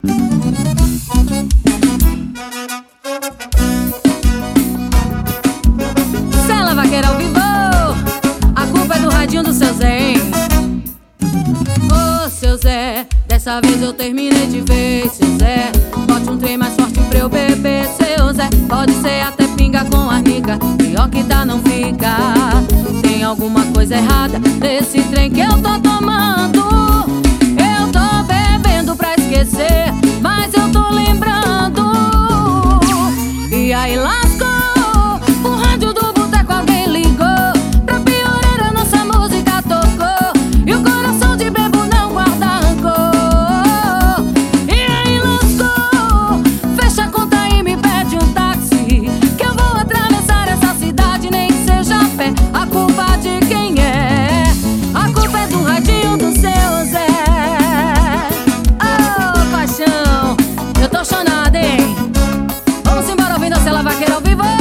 Cela Vaqueira ao vivo, a culpa é do radinho do seu Zé, hein? Ô seu Zé, dessa vez eu terminei de vez. Seu Zé, bote um trem mais forte pra eu beber. Seu Zé, pode ser até pinga com arnica, pior que dá não fica. Tem alguma coisa errada nesse trem que eu tô tomando. Eu tô bebendo pra esquecer, mas eu tô lembrando. E aí lascou, o rádio do boteco alguém ligou. Pra piorar a nossa música tocou, e o coração de bebo não guarda rancor. E aí lascou, fecha a conta e me pede um táxi, que eu vou atravessar essa cidade, nem que seja a pé. A culpa de quem é? A culpa é do radinho do seu Zé. Oh, paixão, eu tô chonada, hein? Vamos embora ouvindo a Cela Vaqueira ao vivo.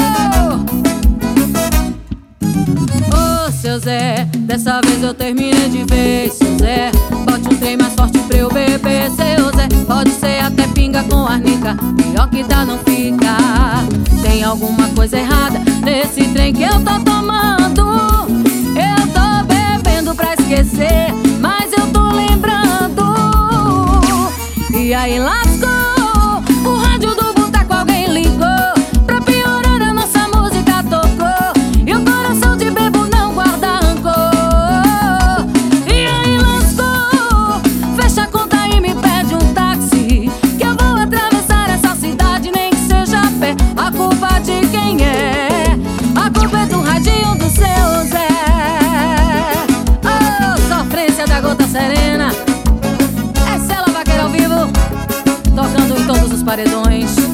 Ô seu Zé, dessa vez eu terminei de vez. Seu Zé, bote um trem mais forte pra eu beber. Seu Zé, pode ser até pinga com arnica, pior que dá não fica. Tem alguma coisa errada nesse trem que eu tô tomando. Eu tô bebendo pra esquecer, mas eu tô lembrando. E aí lascou, o rádio do boteco alguém ligou. Pra piorar a nossa música tocou, e o coração de bebo não guarda rancor. E aí lascou, fecha a conta e me pede um táxi, que eu vou atravessar essa cidade, nem que seja a pé. A culpa de quem é? A culpa é do radinho do seu Zé. Oh, sofrência da gota serena. É Cela Vaqueira ao vivo, tocando em todos os paredões.